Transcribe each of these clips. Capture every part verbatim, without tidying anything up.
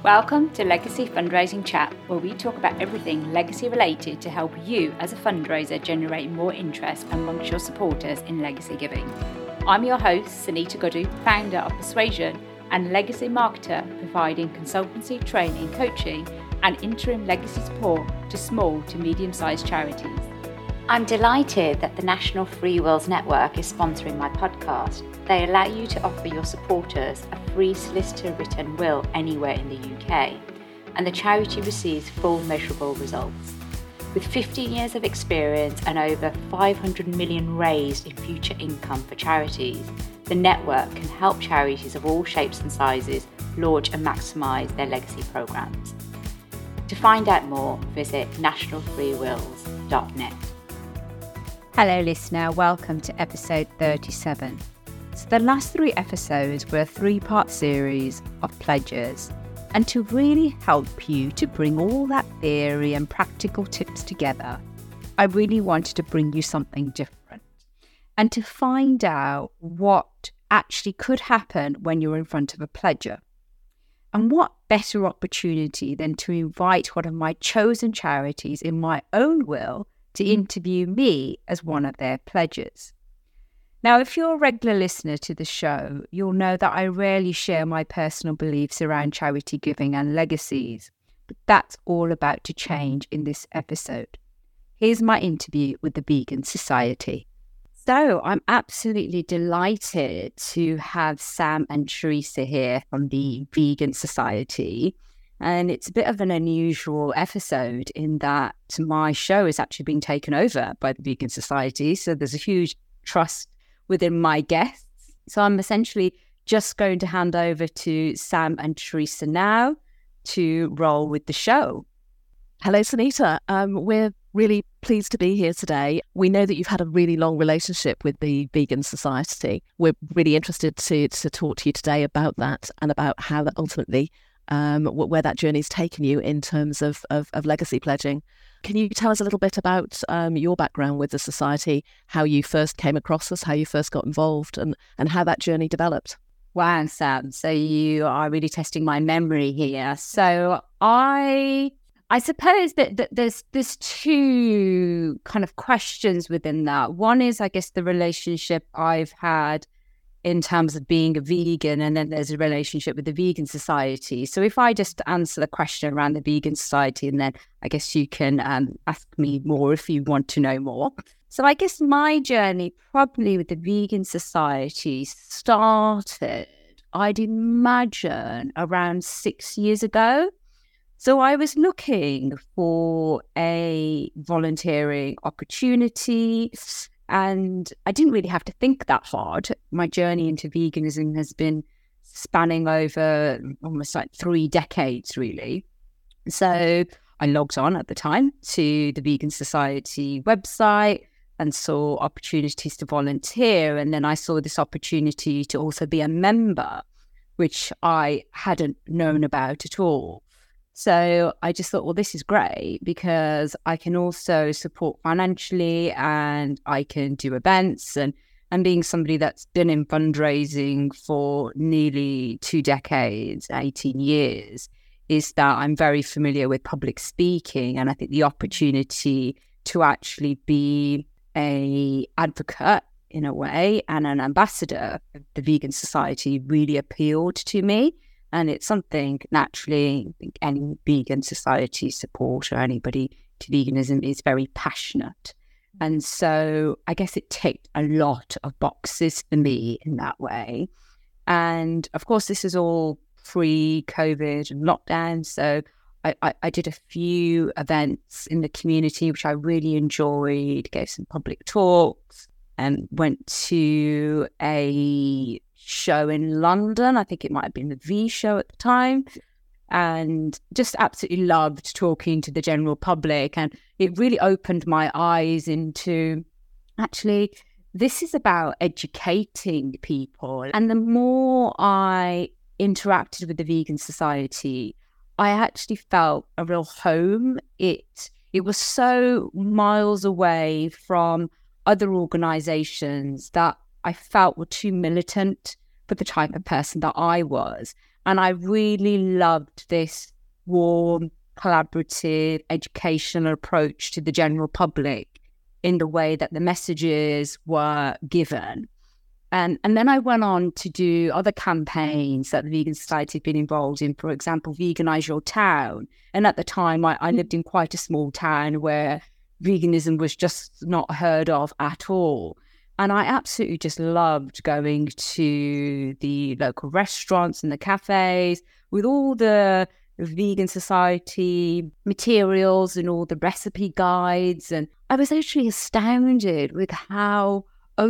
Welcome to Legacy Fundraising Chat, where we talk about everything legacy related to help you as a fundraiser generate more interest amongst your supporters in legacy giving. I'm your host, Sunita Gudu, founder of Persuasion and legacy marketer, providing consultancy, training, coaching and interim legacy support to small to medium-sized charities. I'm delighted that the National Free Wills Network is sponsoring my podcast. They allow you to offer your supporters a free solicitor-written will anywhere in the U K, and the charity receives full measurable results. With fifteen years of experience and over five hundred million raised in future income for charities, the network can help charities of all shapes and sizes launch and maximise their legacy programmes. To find out more, visit national free wills dot net. Hello listener, welcome to episode thirty-seven. So the last three episodes were a three-part series of pledges, and to really help you to bring all that theory and practical tips together, I really wanted to bring you something different and to find out what actually could happen when you're in front of a pledger. And what better opportunity than to invite one of my chosen charities in my own will to interview me as one of their pledgers. Now, if you're a regular listener to the show, you'll know that I rarely share my personal beliefs around charity giving and legacies, but that's all about to change in this episode. Here's my interview with the Vegan Society. So I'm absolutely delighted to have Sam and Teresa here from the Vegan Society. And it's a bit of an unusual episode in that my show is actually being taken over by the Vegan Society. So there's a huge trust within my guests. So I'm essentially just going to hand over to Sam and Teresa now to roll with the show. Hello, Sunita. Um, we're really pleased to be here today. We know that you've had a really long relationship with the Vegan Society. We're really interested to, to talk to you today about that and about how that ultimately, um, where that journey's taken you in terms of, of, of legacy pledging. Can you tell us a little bit about um, your background with the Society, how you first came across us, how you first got involved, and, and how that journey developed? Wow, Sam. So you are really testing my memory here. So I... I suppose that, that there's there's two kind of questions within that. One is, I guess, the relationship I've had in terms of being a vegan, and then there's a relationship with the Vegan Society. So if I just answer the question around the Vegan Society, and then I guess you can um, ask me more if you want to know more. So I guess my journey probably with the Vegan Society started, I'd imagine, around six years ago. So I was looking for a volunteering opportunity, and I didn't really have to think that hard. My journey into veganism has been spanning over almost like three decades, really. So I logged on at the time to the Vegan Society website and saw opportunities to volunteer. And then I saw this opportunity to also be a member, which I hadn't known about at all. So I just thought, well, this is great because I can also support financially and I can do events. And, and being somebody that's been in fundraising for nearly two decades, eighteen years, is that I'm very familiar with public speaking. And I think the opportunity to actually be a advocate in a way and an ambassador of the Vegan Society really appealed to me. And it's something naturally I think any Vegan Society supporter, anybody to veganism is very passionate. And so I guess it ticked a lot of boxes for me in that way. And of course, this is all pre-COVID and lockdown. So I, I, I did a few events in the community, which I really enjoyed, gave some public talks and went to a show in London. I think it might have been the V show at the time, and just absolutely loved talking to the general public. And it really opened my eyes into actually this is about educating people. And the more I interacted with the Vegan Society, I actually felt a real home. It it was so miles away from other organizations that I felt were too militant for the type of person that I was. And I really loved this warm, collaborative, educational approach to the general public in the way that the messages were given. And, and then I went on to do other campaigns that the Vegan Society had been involved in, for example, Veganize Your Town. And at the time, I, I lived in quite a small town where veganism was just not heard of at all. And I absolutely just loved going to the local restaurants and the cafes with all the Vegan Society materials and all the recipe guides. And I was actually astounded with how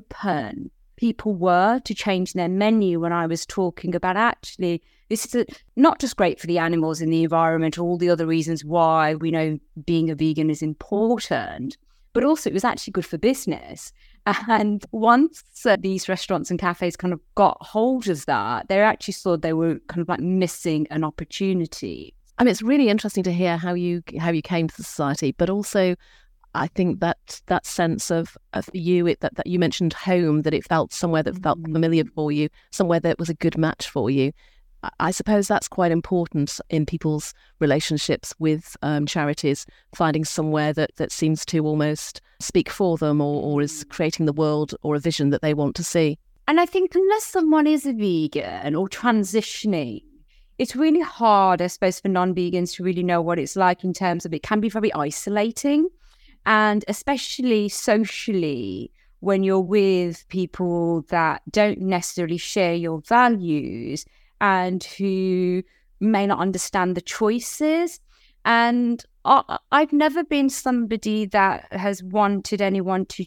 open people were to change their menu when I was talking about actually this is a, not just great for the animals and the environment, all the other reasons why we know being a vegan is important, but also it was actually good for business. And once uh, these restaurants and cafes kind of got hold of that, they actually saw they were kind of like missing an opportunity. I mean, it's really interesting to hear how you how you came to the society, but also I think that that sense of, of you, it, that, that you mentioned home, that it felt somewhere that felt Mm-hmm. familiar for you, somewhere that was a good match for you. I, I suppose that's quite important in people's relationships with um, charities, finding somewhere that, that seems to almost speak for them or, or is creating the world or a vision that they want to see. And I think unless someone is a vegan or transitioning, it's really hard, I suppose, for non-vegans to really know what it's like in terms of it can be very isolating. And especially socially, when you're with people that don't necessarily share your values and who may not understand the choices. And I, I've never been somebody that has wanted anyone to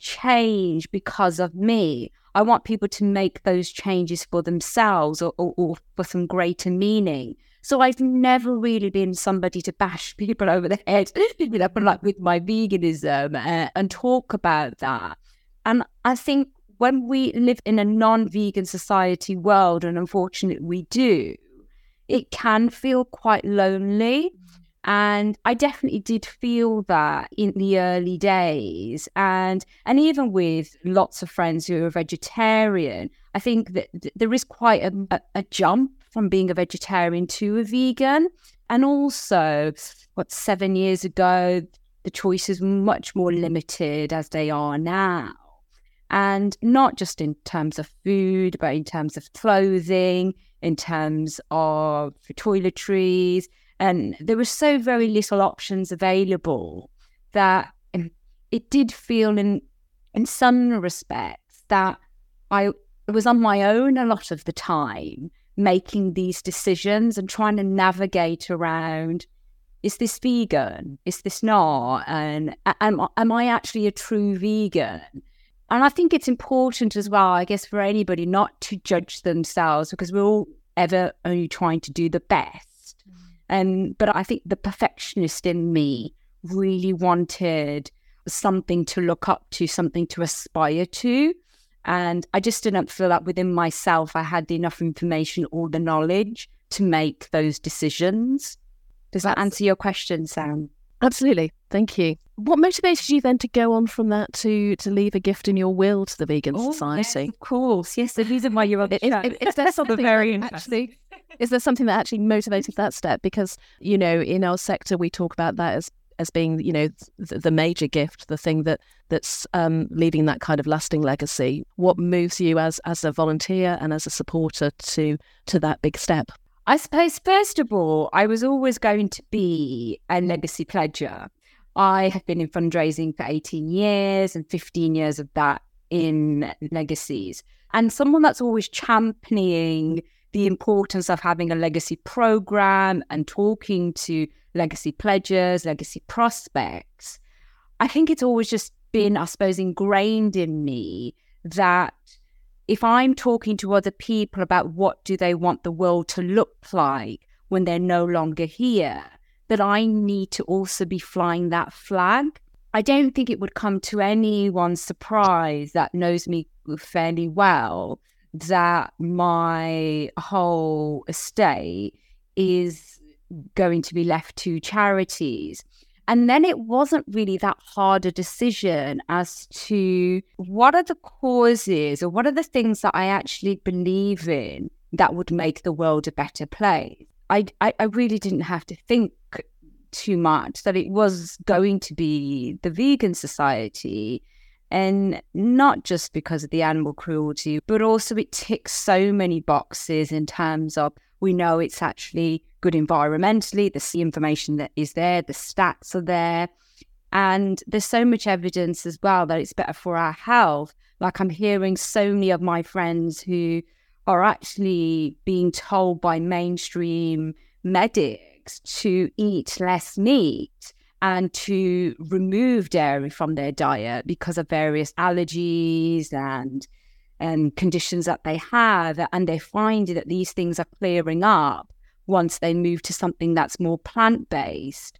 change because of me. I want people to make those changes for themselves or, or, or for some greater meaning. So I've never really been somebody to bash people over the head, you know, like with my veganism uh, and talk about that. And I think when we live in a non-vegan society world, and unfortunately we do, it can feel quite lonely. And I definitely did feel that in the early days. And and even with lots of friends who are vegetarian, I think that th- there is quite a, a, a jump from being a vegetarian to a vegan. And also, what, seven years ago, the choices were much more limited as they are now. And not just in terms of food, but in terms of clothing, in terms of toiletries. And there were so very little options available that it did feel in in some respects that I was on my own a lot of the time, making these decisions and trying to navigate around, is this vegan? Is this not? And am, am I actually a true vegan? And I think it's important as well, I guess, for anybody not to judge themselves because we're all ever only trying to do the best. Mm. Um, but I think the perfectionist in me really wanted something to look up to, something to aspire to. And I just didn't feel that within myself I had enough information or the knowledge to make those decisions. Does that answer your question, Sam? Absolutely. Thank you. What motivated you then to go on from that to to leave a gift in your will to the Vegan oh, Society? Yes, of course. Yes, the reason why you're on the is, show. Is, is there something very actually, is there something that actually motivated that step? Because, you know, in our sector, we talk about that as as being, you know, the, the major gift, the thing that that's um, leaving that kind of lasting legacy. What moves you as as a volunteer and as a supporter to to that big step? I suppose, first of all, I was always going to be a legacy pledger. I have been in fundraising for eighteen years and fifteen years of that in legacies. And someone that's always championing the importance of having a legacy program and talking to legacy pledgers, legacy prospects. I think it's always just been, I suppose, ingrained in me that if I'm talking to other people about what do they want the world to look like when they're no longer here, that I need to also be flying that flag. I don't think it would come to anyone's surprise that knows me fairly well that my whole estate is going to be left to charities. And then it wasn't really that hard a decision as to what are the causes or what are the things that I actually believe in that would make the world a better place. I, I, I really didn't have to think too much that it was going to be the Vegan Society, and not just because of the animal cruelty, but also it ticks so many boxes in terms of we know it's actually good environmentally, the information that is there, the stats are there, and there's so much evidence as well that it's better for our health. Like I'm hearing so many of my friends who are actually being told by mainstream medics to eat less meat and to remove dairy from their diet because of various allergies and and conditions that they have. And they find that these things are clearing up once they move to something that's more plant-based.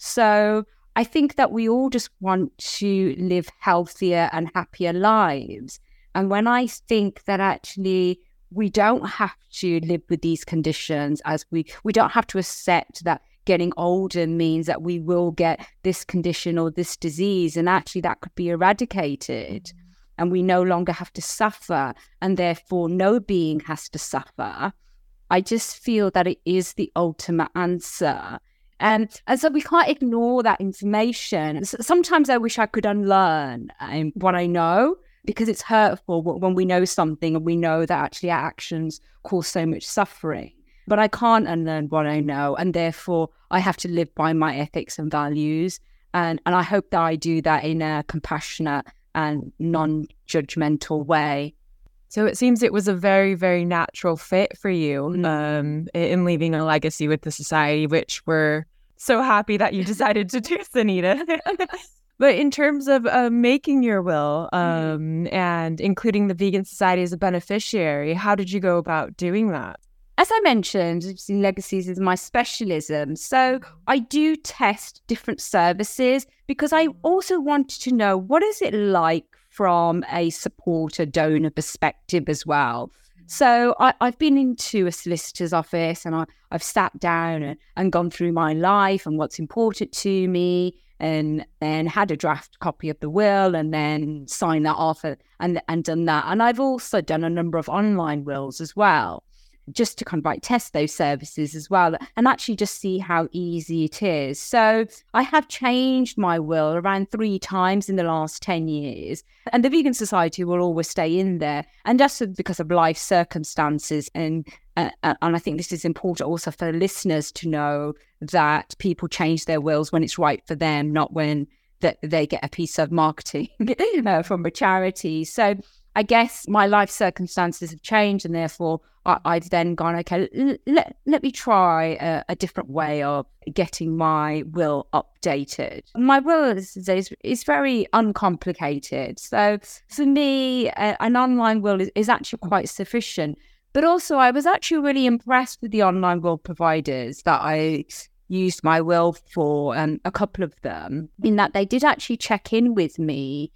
So I think that we all just want to live healthier and happier lives. And when I think that actually we don't have to live with these conditions, as we, we don't have to accept that getting older means that we will get this condition or this disease, and actually that could be eradicated and we no longer have to suffer, and therefore no being has to suffer. I just feel that it is the ultimate answer. And, and so we can't ignore that information. Sometimes I wish I could unlearn um, what I know, because it's hurtful when we know something and we know that actually our actions cause so much suffering. But I can't unlearn what I know, and therefore I have to live by my ethics and values. And, and I hope that I do that in a compassionate and non-judgmental way. So it seems it was a very, very natural fit for you Mm. um, in leaving a legacy with the society, which we're so happy that you decided to do, Sunita. But in terms of uh, making your will um, and including the Vegan Society as a beneficiary, how did you go about doing that? As I mentioned, legacies is my specialism. So I do test different services because I also wanted to know what is it like from a supporter donor perspective as well. So I, I've been into a solicitor's office and I, I've sat down and, and gone through my life and what's important to me, and then had a draft copy of the will and then signed that off and, and, and done that. And I've also done a number of online wills as well, just to kind of like test those services as well and actually just see how easy it is. So I have changed my will around three times in the last ten years, and the Vegan Society will always stay in there, and just because of life circumstances. And uh, and I think this is important also for listeners to know that people change their wills when it's right for them, not when that they get a piece of marketing uh, from a charity. So I guess my life circumstances have changed, and therefore I, I've then gone, okay, l- let, let me try a, a different way of getting my will updated. My will is, is, is very uncomplicated. So for me, uh, an online will is, is actually quite sufficient. But also I was actually really impressed with the online will providers that I used my will for, um, a couple of them, in that they did actually check in with me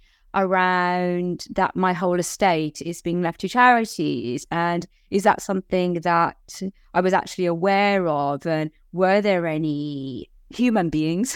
around that my whole estate is being left to charities, and is that something that I was actually aware of, and were there any human beings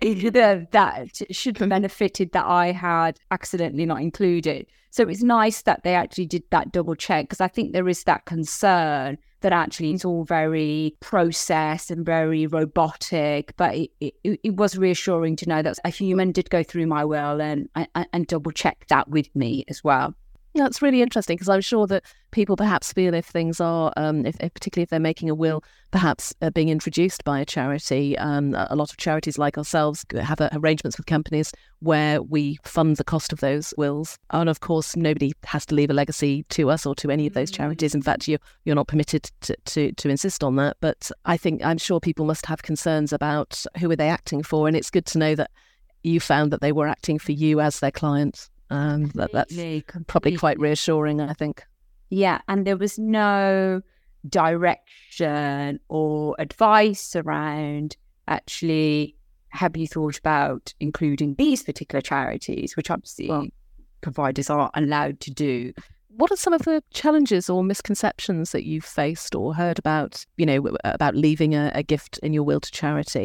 that should have benefited that I had accidentally not included. So it's nice that they actually did that double check, because I think there is that concern that actually it's all very processed and very robotic, but it, it, it was reassuring to know that a human did go through my will and, and, and double check that with me as well. Yeah, it's really interesting, because I'm sure that people perhaps feel if things are, um, if, if particularly if they're making a will, perhaps uh, being introduced by a charity. Um, a lot of charities like ourselves have uh, arrangements with companies where we fund the cost of those wills. And of course, nobody has to leave a legacy to us or to any of those charities. In fact, you, you're not permitted to, to, to insist on that. But I think, I'm sure people must have concerns about who are they acting for. And it's good to know that you found that they were acting for you as their clients. Um, that, that's Completely, probably quite reassuring, I think. Yeah, and there was no direction or advice around actually, have you thought about including these particular charities, which obviously well, providers are allowed to do. What are some of the challenges or misconceptions that you've faced or heard about, you know, about leaving a, a gift in your will to charity?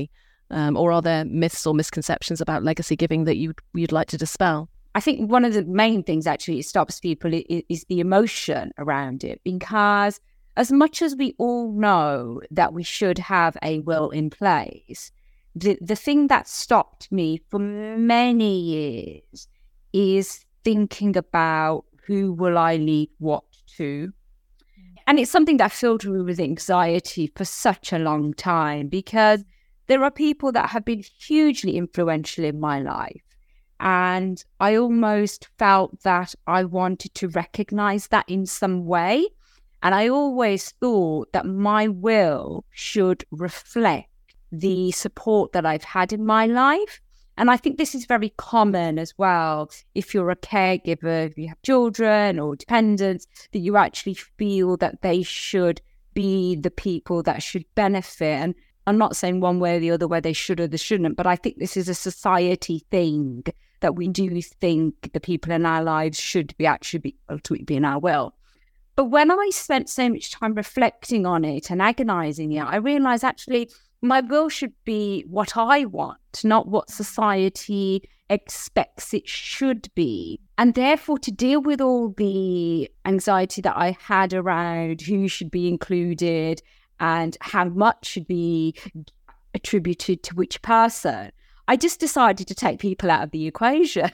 Um, or are there myths or misconceptions about legacy giving that you'd, you'd like to dispel? I think one of the main things actually it stops people is, is the emotion around it, because as much as we all know that we should have a will in place, the, the thing that stopped me for many years is thinking about who will I leave what to. And it's something that filled me with anxiety for such a long time, because there are people that have been hugely influential in my life. And I almost felt that I wanted to recognize that in some way. And I always thought that my will should reflect the support that I've had in my life. And I think this is very common as well. If you're a caregiver, if you have children or dependents, that you actually feel that they should be the people that should benefit. And I'm not saying one way or the other where they should or they shouldn't, but I think this is a society thing that we do think the people in our lives should be actually be able to be in our will. But when I spent so much time reflecting on it and agonizing it, I realized actually my will should be what I want, not what society expects it should be. And therefore, to deal with all the anxiety that I had around who should be included and how much should be attributed to which person, I just decided to take people out of the equation.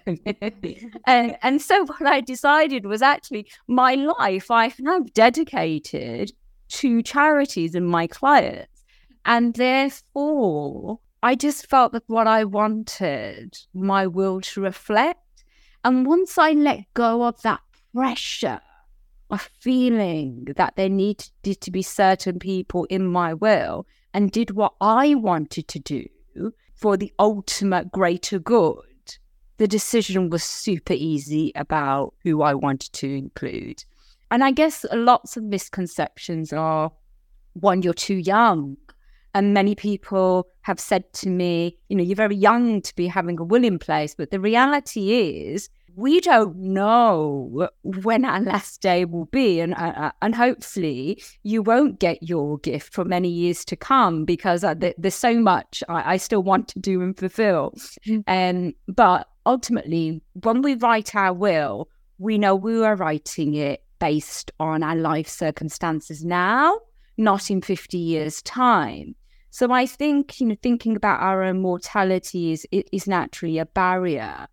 and, and so what I decided was actually my life I have dedicated to charities and my clients. And therefore, I just felt that what I wanted my will to reflect. And once I let go of that pressure of feeling that there needed to be certain people in my will and did what I wanted to do for the ultimate greater good, the decision was super easy about who I wanted to include. And I guess lots of misconceptions are, one, you're too young. And many people have said to me, you know, you're very young to be having a will in place. But the reality is, we don't know when our last day will be. And uh, and hopefully you won't get your gift for many years to come, because uh, th- there's so much I, I still want to do and fulfill. Um, but ultimately, when we write our will, we know we are writing it based on our life circumstances now, not in fifty years' time. So I think, you know, thinking about our own mortality is, is naturally a barrier.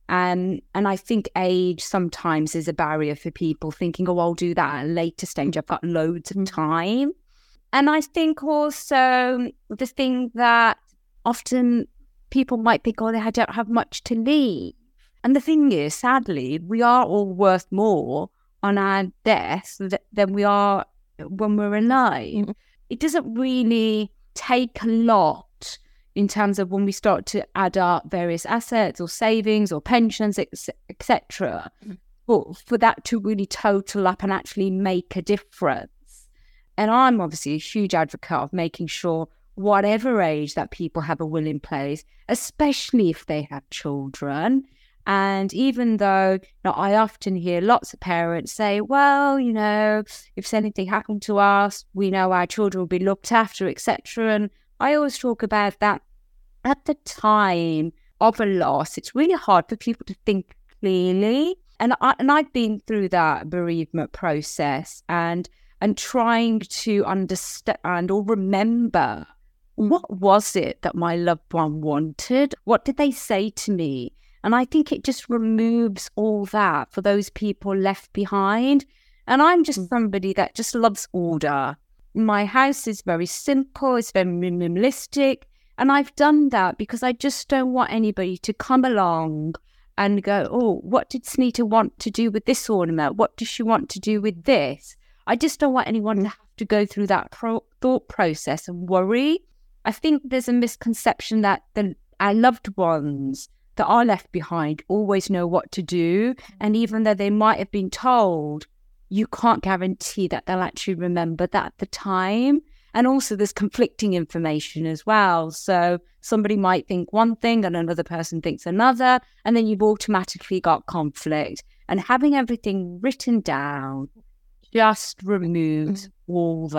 Um, and I think age sometimes is a barrier for people thinking, oh, I'll do that at a later stage. I've got loads of time. And I think also the thing that often people might think, oh, I don't have much to leave. And the thing is, sadly, we are all worth more on our death than we are when we're alive. Mm-hmm. It doesn't really take a lot in terms of when we start to add up various assets or savings or pensions, et cetera, but for that to really total up and actually make a difference. And I'm obviously a huge advocate of making sure whatever age that people have a will in place, especially if they have children. And even though you know, I often hear lots of parents say, well, you know, if anything happened to us, we know our children will be looked after, et cetera. And I always talk about that at the time of a loss, it's really hard for people to think clearly. And, I, and I've been through that bereavement process and and trying to understand or remember, what was it that my loved one wanted? What did they say to me? And I think it just removes all that for those people left behind. And I'm just somebody that just loves order. My house is very simple, it's very minimalistic. And I've done that because I just don't want anybody to come along and go, oh, what did Sunita want to do with this ornament? What does she want to do with this? I just don't want anyone to have to go through that pro- thought process and worry. I think there's a misconception that the, our loved ones that are left behind always know what to do. And even though they might have been told, you can't guarantee that they'll actually remember that at the time. And also there's conflicting information as well. So somebody might think one thing and another person thinks another, and then you've automatically got conflict. And having everything written down just removes all that.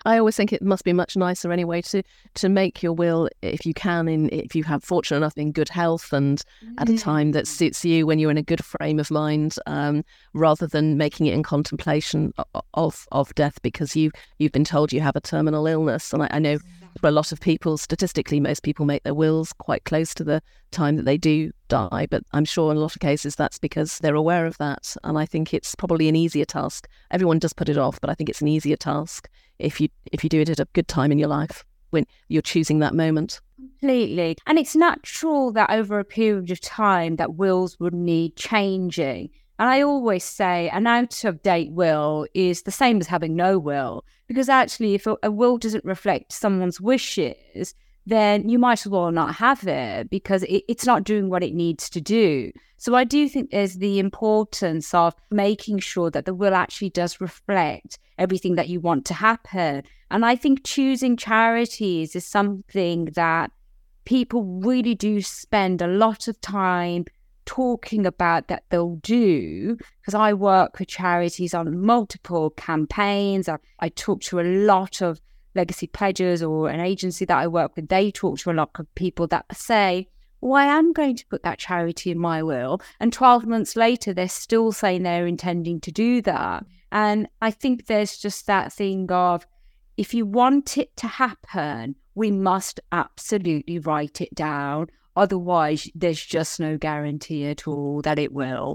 I always think it must be much nicer anyway to to make your will, if you can, in if you have fortunate enough in good health and at a time that suits you, when you're in a good frame of mind, um, rather than making it in contemplation of of death because you you've been told you have a terminal illness. And I, I know for a lot of people, statistically, most people make their wills quite close to the time that they do die. But I'm sure in a lot of cases that's because they're aware of that. And I think it's probably an easier task. Everyone does put it off, but I think it's an easier task if you if you do it at a good time in your life when you're choosing that moment. Completely. And it's natural that over a period of time that wills would need changing. And I always say an out-of-date will is the same as having no will, because actually if a, a will doesn't reflect someone's wishes, then you might as well not have it because it, it's not doing what it needs to do. So I do think there's the importance of making sure that the will actually does reflect everything that you want to happen. And I think choosing charities is something that people really do spend a lot of time talking about that they'll do, because I work with charities on multiple campaigns. I, I talk to a lot of legacy pledgers, or an agency that I work with, they talk to a lot of people that say, well, I am going to put that charity in my will. And twelve months later, they're still saying they're intending to do that. And I think there's just that thing of, if you want it to happen, we must absolutely write it down. Otherwise, there's just no guarantee at all that it will.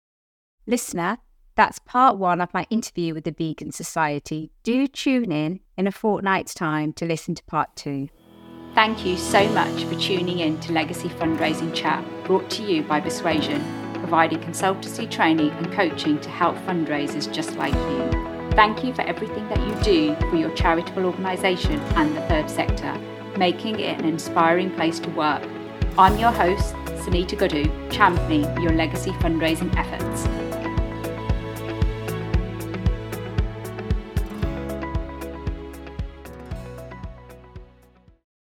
Listener, that's part one of my interview with the Vegan Society. Do tune in in a fortnight's time to listen to part two. Thank you so much for tuning in to Legacy Fundraising Chat, brought to you by Persuasion, providing consultancy, training and coaching to help fundraisers just like you. Thank you for everything that you do for your charitable organisation and the third sector, making it an inspiring place to work. I'm your host, Sunita Godu, championing your legacy fundraising efforts.